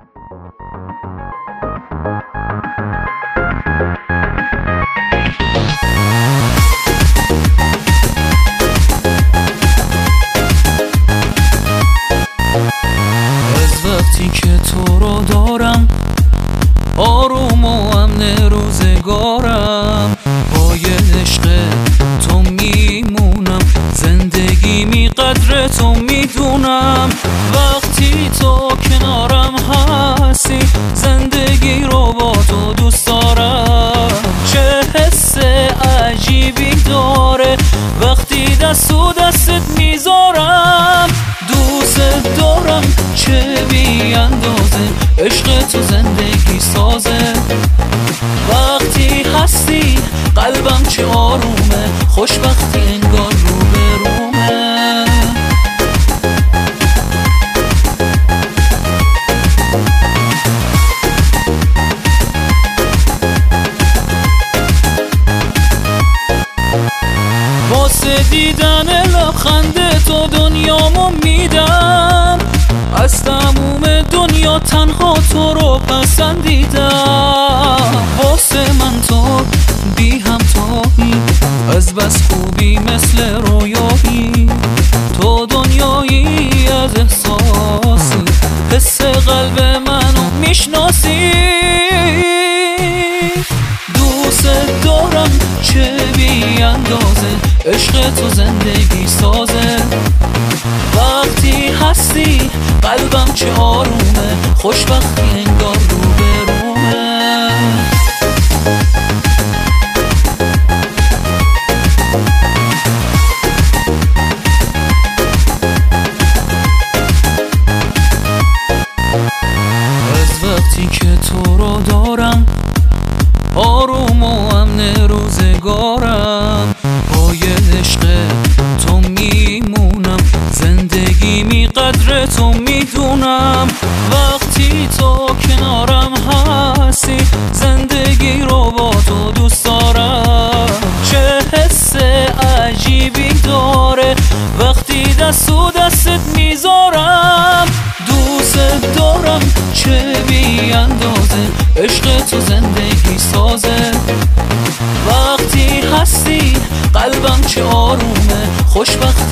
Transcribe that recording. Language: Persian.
از وقتی که تو رو دارم آروم و امن روزگارم، با یه عشق تو میمونم، زندگی قدر تو میدونم. وقتی تو کنارم هستی زندگی رو با تو دوست دارم. چه حس عجیبی داره وقتی دست و دستت میذارم. دوست دارم چه بی اندازه عشق تو زندگی سازه. وقتی هستی قلبم چه آرومه، خوشبختی انگار رو به رومه. واسه دیدن لبخند تو دنیامو میدم، از تموم دنیا تنها تو رو پسندیدم. واسه من تو بی همتایی، از بس خوبی مثل رویایی. تو دنیایی از احساسی، حس قلب منو میشناسی. دوست دارم چه بی اندازه عشق تو زندگی سازه. وقتی هستی قلبم چه آرومه، خوشبختی انگار رو به رومه. از وقتی که تو رو دارم آروم و امن روزگارم، با یه عشق تو میمونم، زندگی قدر تو میدونم. وقتی تو کنارم هستی زندگی رو با تو دوست دارم. چه حس عجیبی داره وقتی دست و دستت میذارم. دوست دارم چه بی اندازه عشق تو زندگی سازه. وقتی هستی قلبم چه آرومه، خوشبختی